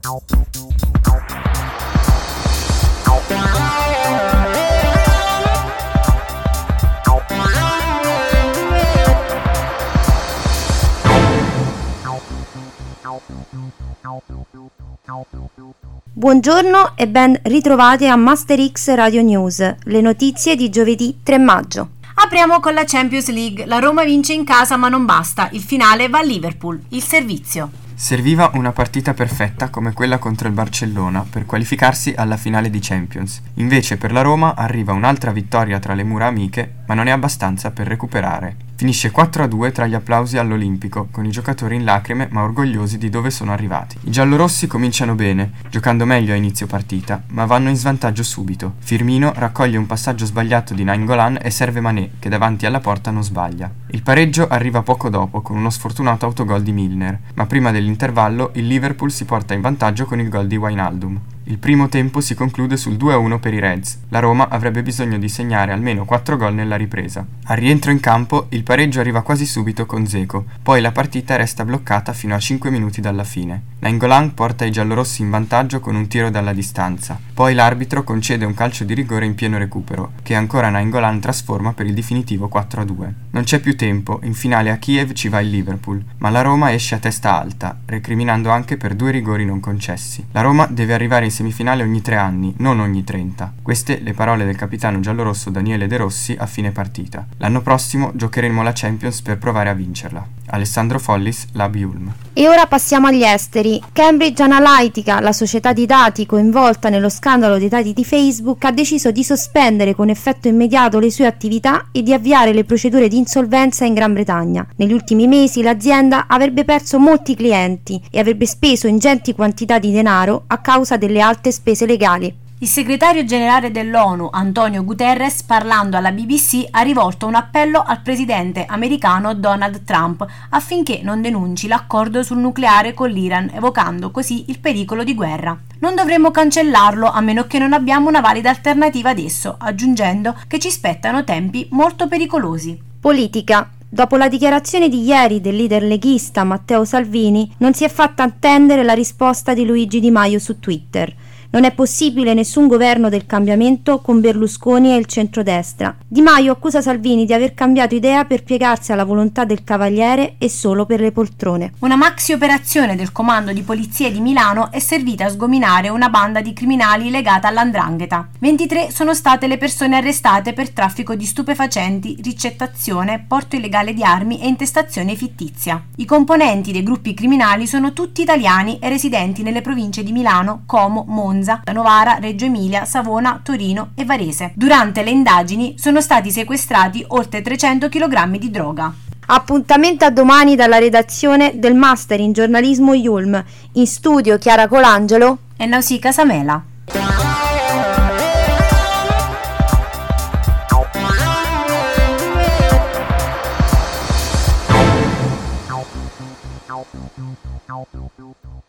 Buongiorno e ben ritrovati a Master X Radio News, le notizie di giovedì 3 maggio. Apriamo con la Champions League, la Roma vince in casa ma non basta, il finale va a Liverpool, il servizio. Serviva una partita perfetta come quella contro il Barcellona per qualificarsi alla finale di Champions. Invece per la Roma arriva un'altra vittoria tra le mura amiche, ma non è abbastanza per recuperare. Finisce 4-2 tra gli applausi all'Olimpico, con i giocatori in lacrime ma orgogliosi di dove sono arrivati. I giallorossi cominciano bene, giocando meglio a inizio partita, ma vanno in svantaggio subito. Firmino raccoglie un passaggio sbagliato di Nainggolan e serve Mané, che davanti alla porta non sbaglia. Il pareggio arriva poco dopo, con uno sfortunato autogol di Milner, ma prima dell'intervallo il Liverpool si porta in vantaggio con il gol di Wijnaldum. Il primo tempo si conclude sul 2-1 per i Reds. La Roma avrebbe bisogno di segnare almeno 4 gol nella ripresa. Al rientro in campo il pareggio arriva quasi subito con Dzeko, poi la partita resta bloccata fino a 5 minuti dalla fine. Nainggolan porta i giallorossi in vantaggio con un tiro dalla distanza, poi l'arbitro concede un calcio di rigore in pieno recupero, che ancora Nainggolan trasforma per il definitivo 4-2. Non c'è più tempo, in finale a Kiev ci va il Liverpool, ma la Roma esce a testa alta, recriminando anche per 2 rigori non concessi. La Roma deve arrivare in semifinale ogni 3 anni, non ogni 30. Queste le parole del capitano giallorosso Daniele De Rossi a fine partita. L'anno prossimo giocheremo la Champions per provare a vincerla. Alessandro Follis, Lab Ulm. E ora passiamo agli esteri. Cambridge Analytica, la società di dati coinvolta nello scandalo dei dati di Facebook, ha deciso di sospendere con effetto immediato le sue attività e di avviare le procedure di insolvenza in Gran Bretagna. Negli ultimi mesi l'azienda avrebbe perso molti clienti e avrebbe speso ingenti quantità di denaro a causa delle alte spese legali. Il segretario generale dell'ONU, Antonio Guterres, parlando alla BBC, ha rivolto un appello al presidente americano Donald Trump affinché non denunci l'accordo sul nucleare con l'Iran, evocando così il pericolo di guerra. Non dovremmo cancellarlo a meno che non abbiamo una valida alternativa ad esso, aggiungendo che ci spettano tempi molto pericolosi. Politica. Dopo la dichiarazione di ieri del leader leghista Matteo Salvini, non si è fatta attendere la risposta di Luigi Di Maio su Twitter. Non è possibile nessun governo del cambiamento con Berlusconi e il centrodestra. Di Maio accusa Salvini di aver cambiato idea per piegarsi alla volontà del Cavaliere e solo per le poltrone. Una maxi operazione del comando di polizia di Milano è servita a sgominare una banda di criminali legata all''ndrangheta. 23 sono state le persone arrestate per traffico di stupefacenti, ricettazione, porto illegale di armi e intestazione fittizia. I componenti dei gruppi criminali sono tutti italiani e residenti nelle province di Milano, Como, Monza, Novara, Reggio Emilia, Savona, Torino e Varese. Durante le indagini sono stati sequestrati oltre 300 kg di droga. Appuntamento a domani dalla redazione del Master in giornalismo Ulm. In studio Chiara Colangelo e Nausicaa Samela.